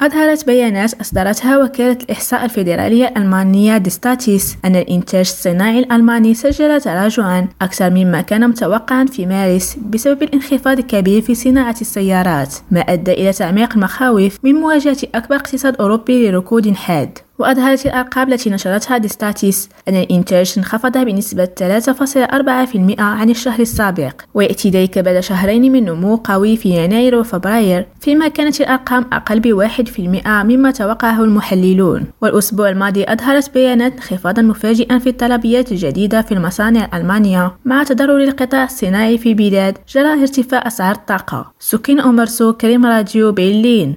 أظهرت بيانات أصدرتها وكالة الإحصاء الفيدرالية الألمانية ديستاتيس أن الإنتاج الصناعي الألماني سجل تراجعاً أكثر مما كان متوقعاً في مارس بسبب الانخفاض الكبير في صناعة السيارات، ما أدى إلى تعميق المخاوف من مواجهة أكبر اقتصاد أوروبي لركود حاد. وأظهرت الأرقام التي نشرتها ديستاتيس أن الإنتاج انخفض بنسبة 3.4% عن الشهر السابق، ويأتي ذلك بعد شهرين من نمو قوي في يناير وفبراير، فيما كانت الأرقام أقل ب1% مما توقعه المحللون. والأسبوع الماضي أظهرت بيانات انخفاضا مفاجئا في الطلبيات الجديدة في المصانع الألمانية مع تضرر القطاع الصناعي في البلاد جراء ارتفاع أسعار الطاقة. سكين أمرسو، كريم راديو، برلين.